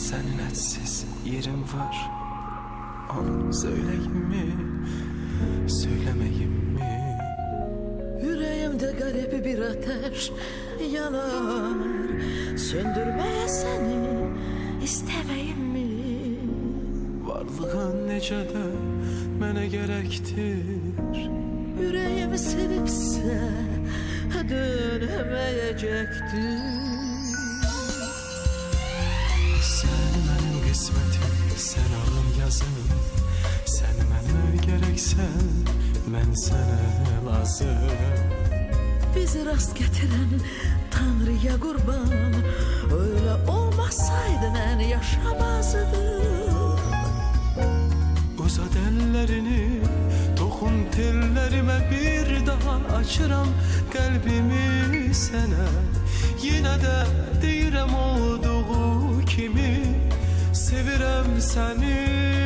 Senin etsiz yerin var. Onu söyleyeyim mi, söylemeyeyim mi? Yüreğimde garip bir ateş yanar. Söndürmeye seni istemeyim mi? Varlığın necə də mənə gərəkdir. Yüreğimi sevipse dönemeyecektir. Sen benim qismətim, sen alın yazım. Sen mənə gərəksən, mən sənə lazım. Bizi rast getiren Tanrı'ya kurban. Öyle olmasaydı ben yaşamazdım. Uzat ellerini, dokun tellerime, bir daha açıram kalbimi sana. Yine de deyirəm olduğu kimi, sevirəm seni.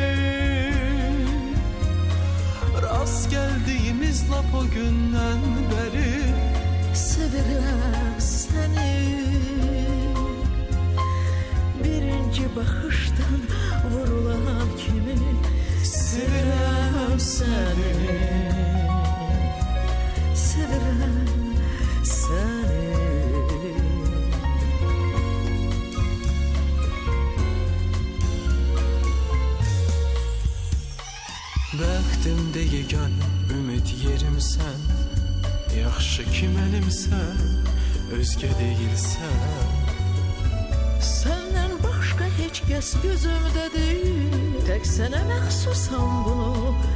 Rast geldiğimiz lap o günden beri, sevirəm seni. Birinci bakıştan vurulan kimi, sevirəm seni. Sevirəm seni. Bəxtimdə yegan ümid yerim sən. Yaxşı ki mənimsən, özgə deyilsən. Senden başka hiç kes gözümde değil. Tek sana məxsusam bunu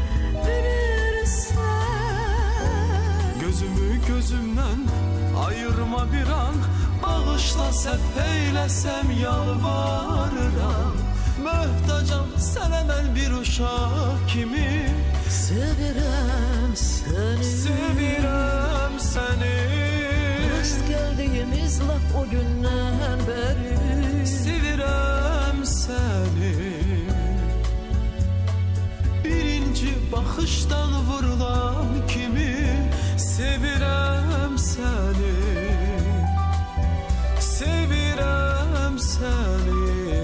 bilirsən. Gözümü gözümdən ayırma bir an. Bağışla səhv eyləsəm yalvarıram. Möhtacam sənə mən bir uşaq kimi. Sevirəm seni. Sevirəm səni. Rast geldiğimiz laf o günden beri. Sevirəm səni. Birinci baxışdan vurulan kimi, sevirəm səni. Sevirəm səni.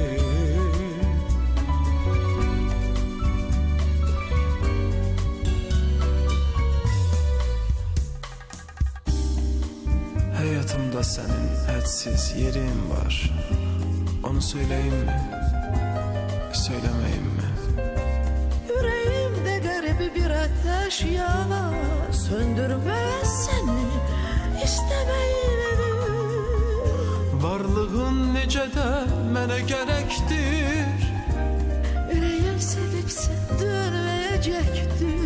Hayatımda senin etsiz yerin var. Onu söyleyeyim mi, söylemeyeyim mi? Yüreğimde garip bir ateş yanar. Söndürme seni istemeyim. Varlığın necə də mənə gərəkdir. Yüreğim sevipse dönmeyecektir.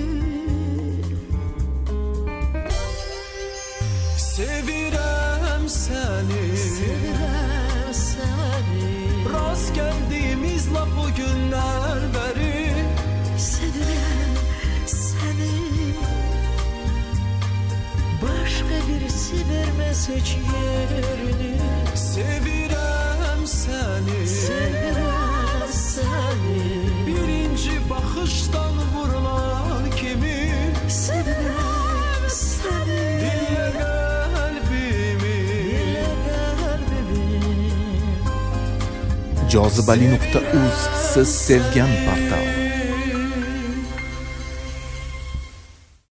Sevirəm səni. Sevirəm seni. Rast geldiğimiz lap o günler beri. Sevirəm seni. Başka birisi vermez hiç yerini. Sevirəm səni. Sevirəm seni. Birinci baxışdan vurulan kimi, Sevirəm seni. dinlə qəlbimi. Dinle kalbimi. Cazibali.uz siz sevgan portal.